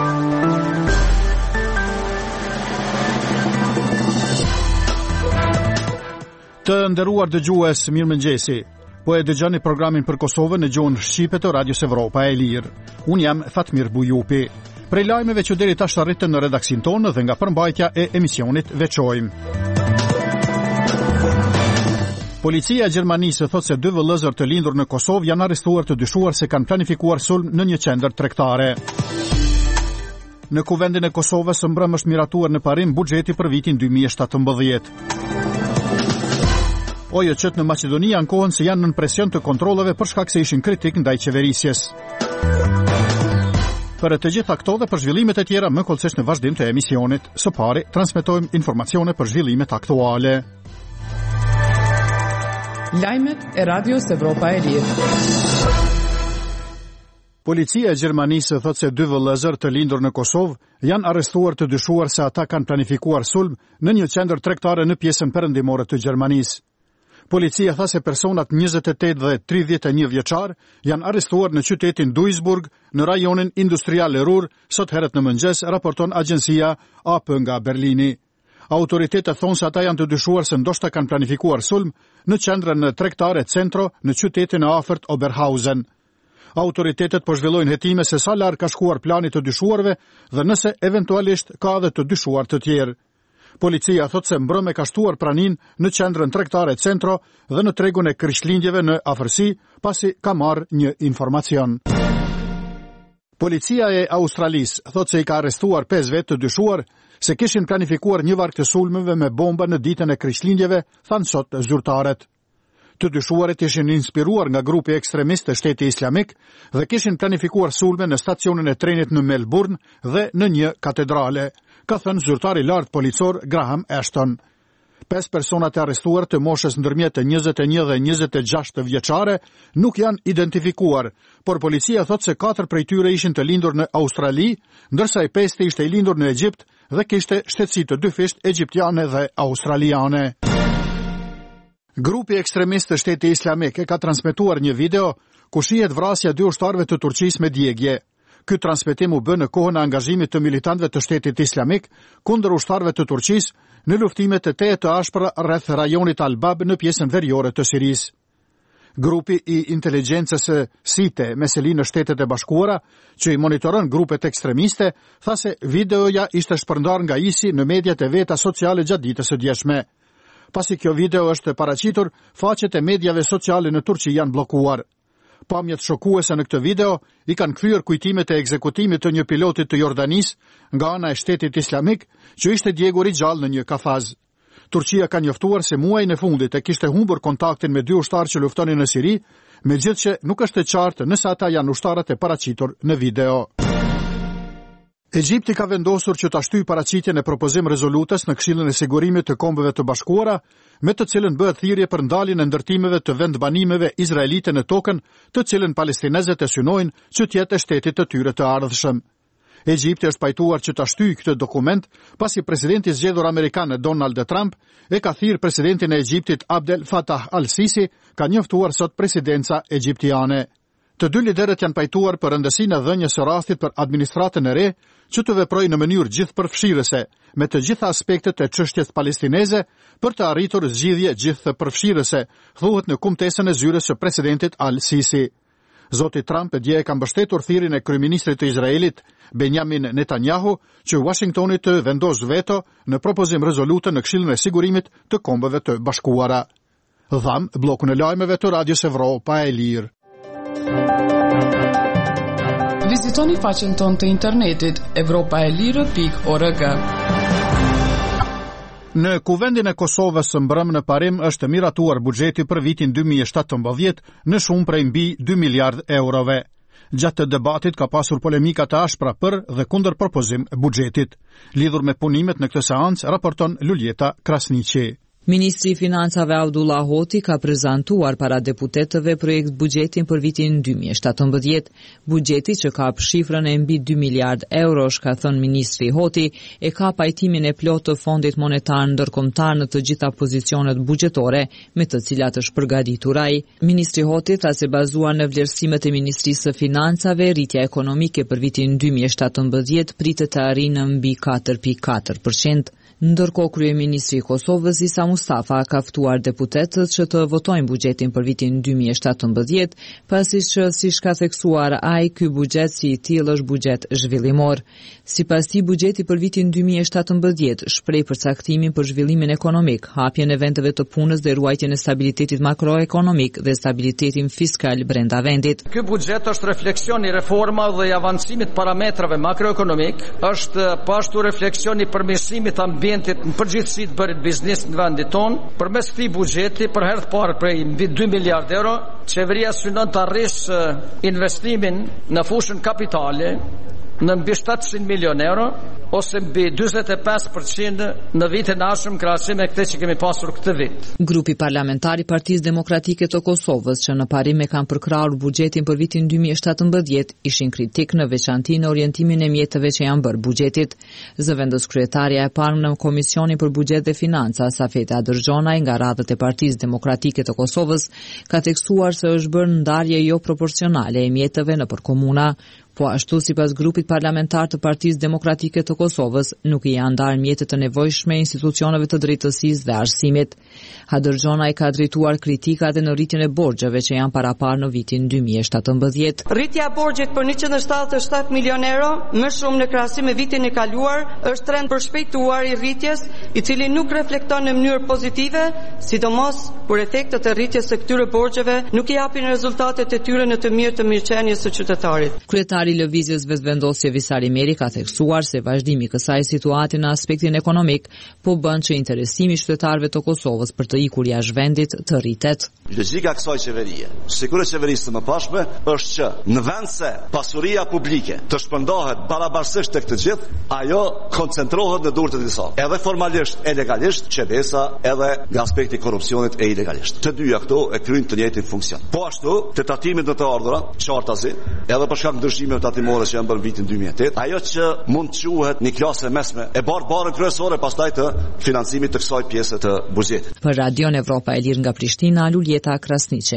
Të nderuar dëgjues, mirëmëngjesi. Po e dëgjoni programin për Kosovën në gjuhën shqipe të Radios Evropa e Lirë. Unë jam Fatmir Bujupi. Prej lajmeve që deri tash arritën në redaksin tonë dhe nga përmbajtja e emisionit veçojmë. Policia e Gjermanisë thot se 2 vëllezër të lindur në Kosovë janë arrestuar të dyshuar se kanë planifikuar sulm në një qendër tregtare. Në Kuvendin e Kosovës së mbrëm është miratuar në parim buxheti për vitin 2017. OJC në Maqedoni ankohen se janë nën presion të kontrollave për shkak se ishin kritik ndaj qeverisjes. Për të gjitha këto dhe për zhvillimet e tjera më kollësisht në vazhdim të emisionit, së pari transmetojmë informacione për zhvillimet aktuale. Lajmet e Radios Evropa e Lirë. Policia e Gjermanisë thot se 2 vëllezër të lindur në Kosovë janë arrestuar të dyshuar se ata kanë planifikuar sulm në një qendër tregtare në pjesën perëndimore të Gjermanisë. Policia tha se personat 28 dhe 31 vjeçar janë arrestuar në qytetin Duisburg, në rajonin industrial Ruhr, sot herët në mëngjes, raporton agjencia AP nga Berlini. Autoritetet thonë se ata janë të dyshuar se ndoshta kanë planifikuar sulm në qendrën tregtare Centro në qytetin e afërt Oberhausen. Autoritetet po zhvillojnë hetime se sa larg ka shkuar plani të dyshuarve dhe nëse eventualisht ka edhe të dyshuar të tjerë. Policia thot se mbrëm e ka shtuar pranin në qendrën tregtare Centro dhe në tregun e krishtlindjeve në afërsi, pasi ka marrë një informacion. Policia e Australisë thot se i ka arrestuar 5 vetë të dyshuar se kishin planifikuar një varg të sulmeve me bomba në ditën e krishtlindjeve, thanë sot zyrtarët. Të dyshuarit ishin inspiruar nga grupi ekstremist të Shteti Islamik dhe kishin planifikuar sulme në stacionin e trenit në Melbourne dhe në një katedrale, ka thënë zyrtari lart policor Graham Ashton. 5 personat e arrestuar të moshës ndërmjet të 21 dhe 26 vjeçare nuk janë identifikuar, por policia thot se 4 prej tyre ishin të lindur në Australi, ndërsa i 5 ishte i lindur në Egjipt dhe kishte shtetësi të dyfisht egjiptiane dhe australiane. Grupi ekstremist të Shteti Islamik e ka transmetuar një video ku shihet vrasja 2 ushtarëve të Turqisë me djegje. Ky transmetim u bë në kohën e angazhimit të militantëve të Shtetit Islamik kundër ushtarëve të Turqisë në luftimet e tetë të ashpra rreth rajonit Al-Bab në pjesën veriore të Sirisë. Grupi i inteligjencës SITE me seli në Shtetet e Bashkuara, që i monitoron grupet ekstremiste, tha se videoja ishte shpërndar nga ISI në mediat e veta sociale gjatë ditës së djeshme. Pasi kjo video është paraqitur, faqet e mediave sociale në Turqi janë bllokuar. Pamjet shokuese në këtë video i kanë kryer kujtimet e ekzekutimit të një pilotit të Jordanisë nga ana e Shtetit Islamik që ishte djegur i gjallë në një kafaz. Turqia ka njoftuar se muajin e fundit e kishte humbur kontaktin me 2 ushtarë që luftonin në Siri, megjithëse nuk është e qartë nëse ata janë ushtarët e paraqitur në video. Egjipti ka vendosur që ta shtyjë paraqitjen e propozim rezolutës në Këshillin e Sigurimit të Kombeve të Bashkuara, me të cilën bëhet thirrje për ndaljen e ndërtimeve të vendbanimeve izraelite në tokën, të cilën palestinezët e synojnë që të jetë shtetit të tyre të ardhshëm. Egjipti është pajtuar që ta shtyjë këtë dokument, pasi presidenti zgjedhur amerikan Donald Trump e ka thirrë presidentin e Egjiptit Abdel Fattah al-Sisi, ka njoftuar sot presidenca egjiptiane. Të 2 liderët janë pajtuar për rëndësinë e dhënies së rastit për administratën e re, që të veprojë në mënyrë gjithëpërfshirëse me të gjitha aspektet e çështjes palestineze për të arritur zgjidhje gjithëpërfshirëse, thuhet në kumtesën e zyres së presidentit al-Sisi. Zoti Trump dje e ka mbështetur thirrjen e kryeministrit të Izraelit Benjamin Netanyahu që Washingtoni të vendosë veto në propozim rezolute në Këshillin e Sigurimit të Kombeve të Bashkuara. Dham bllokun e lajmeve të Radios Evropa e Lirë. Vizitoni faqen tonë të internetit evropaelire.org. Në Kuvendin e Kosovës së mbrëm në parim është miratuar buxheti për vitin 2017 në shumë prej mbi 2 miliard eurove. Gjatë të debatit ka pasur polemika të ashpra për dhe kundër propozim buxhetit. Lidhur me punimet në këtë seancë, raporton Luljeta Krasniqi. Ministri I Financave Abdullah Hoti ka prezantuar para deputetëve projekt buxhetin për vitin 2017. Buxheti që ka shifrën e mbi 2 miliard eurosh, ka thënë ministri Hoti, e ka pajtimin e plotë të Fondit Monetar Ndërkombëtar në të gjitha pozicionet buxhetore me të cilat është përgatitur ai. Ministri Hoti tha se bazuar në vlerësimet e Ministrisë së Financave, rritja ekonomike për vitin 2017 pritet të arrijë në mbi 4.4%. Ndërkohë kryeministri I Kosovës Isa Mustafa ka ftuar deputetët që të votojnë buxhetin për vitin 2017, pasi që siç ka theksuar ai, ky buxhet si I tillë është buxhet zhvillimor. Sipas tij, buxheti për vitin 2017 shpreh përcaktimin për zhvillimin ekonomik, hapjen e vendeve të punës dhe ruajtjen e stabilitetit makroekonomik dhe stabilitetin fiskal brenda vendit. Ky buxhet është refleksion I reforma dhe I avancimit parametrave makroekonomik, është pashtu refleksion I përmirësimit ambientit në përgjithësi të bërit biznes në vendit tonë. Përmes këtij buxheti, për herë të parë prej mbi 2 miliard euro, qeveria synon të arrisë investimin në fushën kapitale në mbi 700 milion euro, ose mbi 45% në vitin ardhshëm krahasim me këtë që kemi pasur këtë vit. Grupi parlamentar I Partisë Demokratike të Kosovës, që në parim e kanë përkrahur buxhetin për vitin 2017, ishin kritik në veçanti në orientimin e mjeteve që janë bërë buxhetit. Zëvendëskryetarja e parë në Komisionin për Buxhet dhe Financa, Safeta Dërgjonaj, nga radhët e Partisë Demokratike të Kosovës, ka theksuar se është bërë ndarje jo proporcionale e mjeteve nëpër komuna. Po ashtu, sipas grupit parlamentar të Partisë Demokratike të Kosovës, nuk I janë ndarë mjetet të nevojshme institucioneve të drejtësisë dhe arsimit. Hadërgjona I ka drejtuar kritika dhe në rritjen e borxheve që janë paraparë në vitin 2017. Rritja e borxhit për 177 milion euro, më shumë në krahasim me vitin e kaluar, është trend përshpejtuar I rritjes, I cili nuk reflekton në mënyrë pozitive, sidomos kur efektet e rritjes së këtyre borxheve nuk I japin rezultatet e tyre në të mirë të mirëqenies së qytetarit. I lëvizjes vetëvendosje Visari Meri ka theksuar se vazhdimi I kësaj situati në aspektin ekonomik po bën që interesimi I qytetarëve të Kosovës për të ikur jashtë vendit të rritet. Logjika e kësaj qeverie, sikur e qeverisë të mëparshme, është që në vend se pasuria publike të shpërndahet barabartësisht tek të gjithë, ajo koncentrohet në dorë të disa. Edhe formalisht e legalisht, qedesa, edhe nga aspekti I korrupsionit e ilegalisht. Të dyja këto e kryjnë të njëjtin funksion. Po ashtu, tentatimit në të ardhura, qartazi, edhe për shkak ndryshimeve tatimore që janë bërë vitin 2008, ajo që mund të quhet një klasë mesme e barën kryesore pastaj të financimit të kësaj pjese të buxhetit. Për Radion Evropa e Lirë nga Prishtina, Luljeta Krasniqi.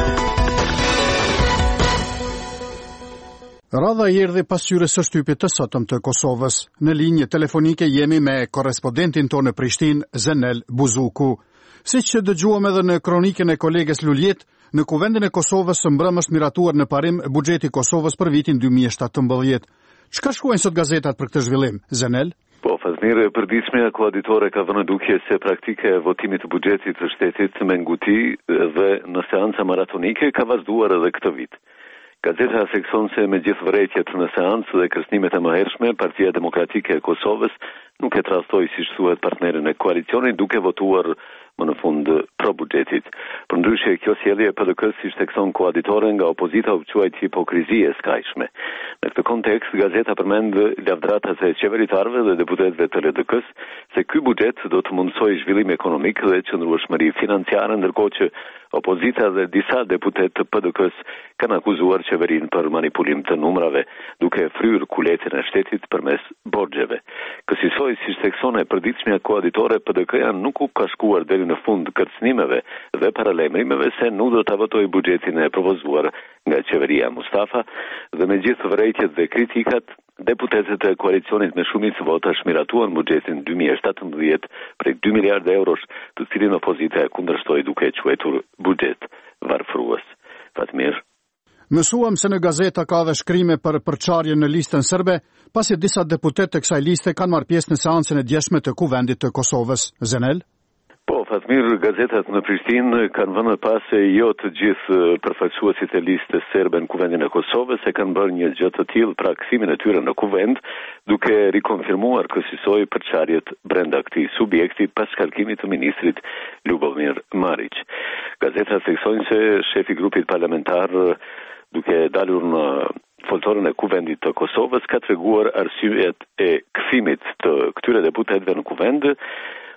Radha I erdhi pas hyrjes së shtypit të sotëm të Kosovës. Në linjë telefonike jemi me korrespondentin tonë në Prishtinë, Zenel Buzuku. Siç që dëgjuam edhe në kronikën e koleges Luljet, në Kuvendin e Kosovës së mbrëm është miratuar në parim buxheti I Kosovës për vitin 2017. Çka shkruajnë sot gazetat për këtë zhvillim, Zenel? Po, Fatmir, përditshmja koaditore ka vënë dukje se praktike e votimit të buxhetit të shtetit me nguti dhe në seanca maratonike ka vazhduar edhe këtë vit. Gazeta thekson se me gjithë vërejtjet në seancë dhe kërcënimet e mëhershme, Partia Demokratike e Kosovës nuk e trastoi siç thuhet partnerin e koalicionit duke votuar më në fund pro buxhetit. Përndryshe, kjo sjellje e PDK-s siç thekson koaditore nga opozita u quajt hipokrizi e skajshme. Në këtë kontekst, gazeta përmend lavdratat e qeveritarëve dhe deputetëve të LDK-s se ky buxhet do të mundsojë zhvillim ekonomik dhe qëndrueshmëri financiare, ndërkohë që opozita dhe disa deputet të PDK-s kanë akuzuar qeverinë për manipulim të numrave, duke fryrë kuletin e shtetit përmes borxheve. Kësaj siç thekson e përditshmja koaditore, PDK-ja nuk u ka shkuar deri në fund kërcënimeve dhe paralajmërimeve se nuk do ta votojë buxhetin e propozuar nga qeveria Mustafa dhe me gjithë vërejtjet dhe kritikat, deputetët e koalicionit me shumicë votash miratuan buxhetin 2017 prej 2 miliardë eurosh, të cilin opozita e kundërshtoi duke e quajtur buxhet varfrues. Fatmir. Mësuam se në gazeta ka dhe shkrime për përçarje në listën serbe, pasi disa deputet të kësaj liste kanë marrë pjesë në seancën e djeshme të Kuvendit të Kosovës. Zenel? Po, Fatmir, gazetat në Prishtinë kanë vënë pas se jo të gjithë përfaqësuesit e listës serbe në Kuvendin e Kosovës e kanë bërë një gjë të tillë, pra kthimin e tyre në Kuvend, duke rikonfirmuar kësaj përçarjet brenda këtij subjekti pas shkarkimit të ministrit Ljubomir Marić. Gazetat theksojnë se shefi i grupit parlamentar, duke dalur në foltorën e Kuvendit të Kosovës, ka treguar arsyet e kthimit të këtyre deputetëve në Kuvend,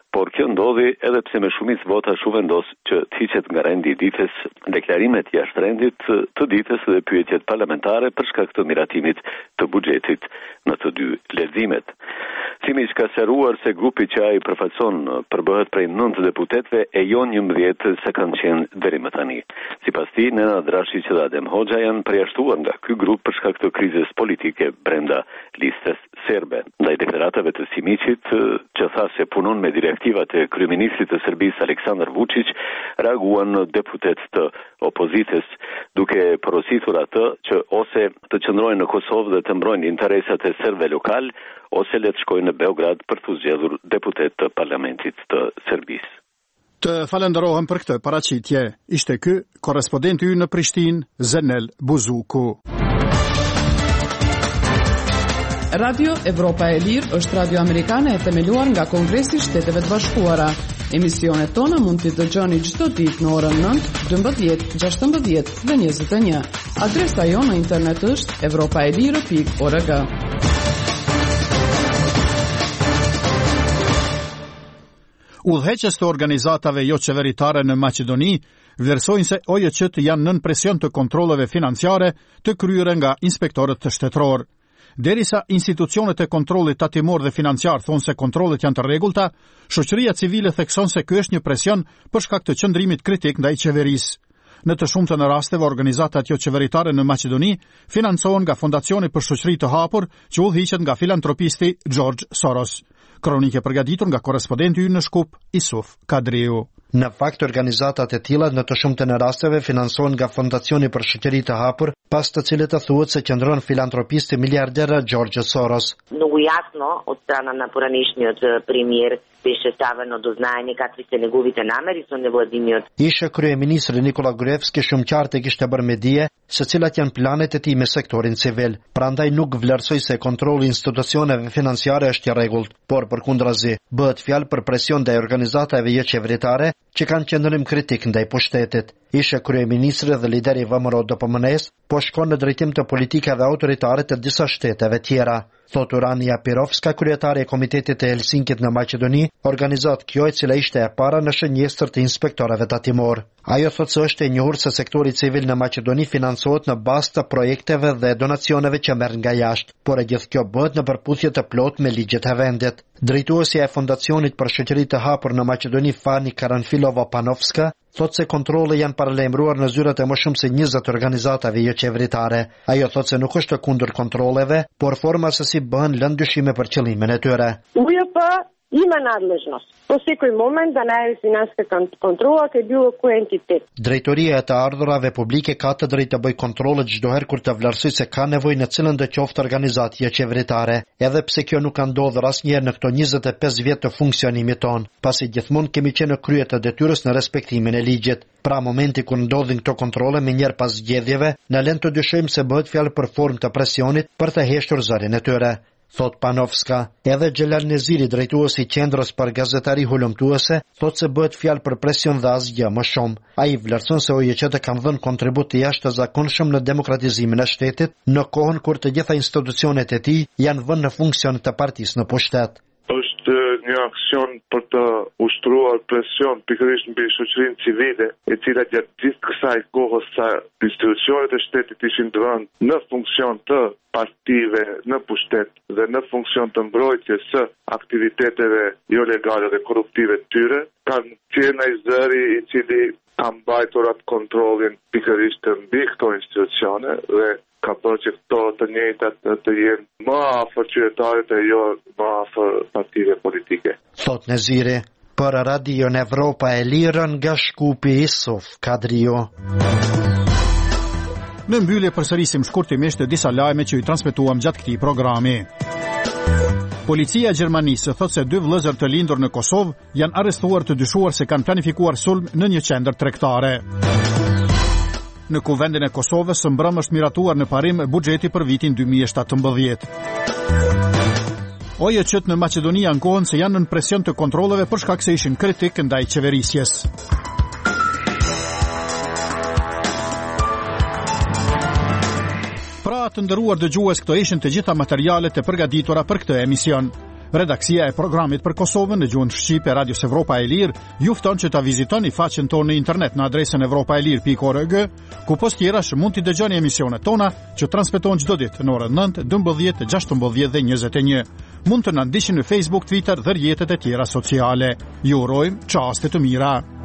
por kjo ndodhi edhe pse me shumicë vota vendos që të hiqet nga rendi i ditës deklarimet jashtë rendit të ditës dhe pyetjet parlamentare për shkak të miratimit të buxhetit në të dy leximet. Simiq ka sqaruar se grupi që ai përfaqëson përbëhet prej 9 deputetëve e jo 11 se kanë qenë deri më tani. Sipas tij, Nenad Drashić dhe Adem Hoxha janë përjashtuar nga ky grup për shkak të krizës politike brenda listës serbe. Ndaj deklaratave të Simićit, që tha se punon me direktivat e kryeministrit të Serbisë Aleksandar Vučić, reaguan deputet të opozitës, duke porositur atë që ose të qëndrojnë në Kosovë dhe të mbrojnë interesat e serbëve lokal, ose le të shkojnë në Beograd për të zgjedhur deputet të parlamentit të Serbisë. Të falenderohem për këtë paraqitje. Ishte ky korrespondenti ynë në Prishtinë, Zenel Buzuku. Radio Evropa e Lirë është radio amerikane e themeluar nga Kongresi i Shteteve të Bashkuara. Emisionet tona mund t'i dëgjoni çdo ditë në orën 9, 12, 16 dhe 21. Adresa jonë në internet është europaelire.org. Udhëheqës të organizatave jo qeveritare në Maqedoni vlerësojnë se OJC janë nën presion të kontrolleve financiare të kryera nga inspektorët të shtetëror. Derisa institucionet e kontrollit tatimor dhe financiar thonë se kontrollet janë të rregullta, shoqëria civile thekson se ky është një presion për shkak të qëndrimit kritik ndaj qeverisë. Në të shumtën e rasteve, organizatat jo qeveritare në Maqedoni financohen nga Fondacioni për Shoqëri të Hapur, që udhëhiqet nga filantropisti George Soros. Kronike përgatitur nga korrespondenti ynë në Shkup, Isuf Kadriu. Në fakt, organizatat e tilla në të shumtën e rasteve financohen nga Fondacioni për Shoqëri të Hapur, pas të cilët të thuhet se qëndron filantropisti miliarder George Soros. Много ясно от страна на поранишниот премиер беше ставено до знаење какви се неговите намери со невладиниот. Ishe kryeministri Nikola Gruevski shumë qartë kishte bërë me dije se cilat janë planet e tij me sektorin civil. Prandaj nuk vlerësoi se kontrolli i institucioneve financiare është i rregullt, por përkundrazi bëhet fjalë për presion ndaj organizatave jo qeveritare që kanë qëndrim kritik ndaj pushtetit. Ishe kryeministri dhe lideri VMRO DPMNE-s po shkon në drejtim të politikave autoritare të disa shteteve tjera. Thot Urania Pirovska, kryetare e Komitetit të Helsinkit në Maqedoni, organizat kjo e cila ishte e para në shënjestër të inspektorëve tatimor. Ajo thot se është e njohur se sektori civil në Maqedoni financohet në bazë të projekteve dhe donacioneve që merr nga jashtë, por e gjithë kjo bëhet në përputhje të plotë me ligjet e vendit. Drejtuesja e Fondacionit për Shoqëri të Hapur në Maqedoni, Fani Karanfilova-Panovska, thot se kontrolle janë paralajmëruar në zyrat e më shumë se 20 organizatave jo qeveritare. Ajo thot se nuk është kundër kontrolleve, por forma se si bëhen lënë dyshime për qëllimin e tyre. Има надлежност. По секој момент да најави финансиска контрола кај било кој ентитет. Drejtoria e të ardhurave publike ka të drejtë të bëjë kontrole çdo herë kur të vlerësojë se ka nevojë në cilën do qoftë organizatë qeveritare, edhe pse kjo nuk ka ndodhur asnjëherë në këto 25 vjet të funksionimit ton, pasi gjithmonë kemi qenë në krye të detyrës në respektimin e ligjit. Pra momenti kur ndodhin këto kontrole me njëherë pas zgjedhjeve, na lën të dyshojmë se bëhet fjalë për formë të presionit për të heshtur zërin e tyre. Thot Panovska. Edhe Xhelal Neziri, drejtuesi i qendrës për gazetari hulumtuese, thot se bëhet fjalë për presion dhe asgjë më shumë. Ai vlerëson se OJC-t kanë dhënë kontribut të jashtëzakonshëm në demokratizimin e shtetit, në kohën kur të gjitha institucionet e tij janë vënë në funksion të partisë në pushtet. Është një aksion për të ushtruar presion pikërisht mbi shoqërinë civile, e cila gjatë gjithë kësaj kohës sa institucionet e shtetit ishin dhënë në funksion të partive në pushtet dhe në funksion të mbrojtjes së aktiviteteve jo legale dhe korruptive të tyre, kanë qenë ai zëri i cili ka mbajtur atë kontrollin pikërisht mbi këto institucione dhe ka bërë që këto të njëjtat të jenë më afër qytetarit e jo më afër partive politike. Thot Neziri, për Radio Evropa e Lirë nga Shkupi, Isuf Kadriu. Në mbyllje përsërisim shkurtimisht disa lajme që i transmetuam gjatë këtij programi. Policia e Gjermanisë thot se 2 vëllezër të lindur në Kosovë janë arrestuar të dyshuar se kanë planifikuar sulm në një qendër tregtare. Në Kuvendin e Kosovës së mbrëm është miratuar në parim buxheti për vitin 2017. OJC-t në Maqedoni ankohen se janë në presion të kontrolleve për shkak se ishin kritik ndaj qeverisjes. Pra të nderuar dëgjues, këto ishin të gjitha materialet e përgatitura për këtë emision. Redaksia e programit për Kosovën në gjuhën shqipe Radios Evropa e Lirë ju fton që ta vizitoni faqen tonë në internet në adresën evropaelir.org, ku post tjerash mund t'i dëgjoni emisionet tona që transmetohen çdo ditë në orën 9, 12, 16 dhe 21. Mund të na ndiqni në Facebook, Twitter dhe rrjetet e tjera sociale. Ju urojmë çaste të mira.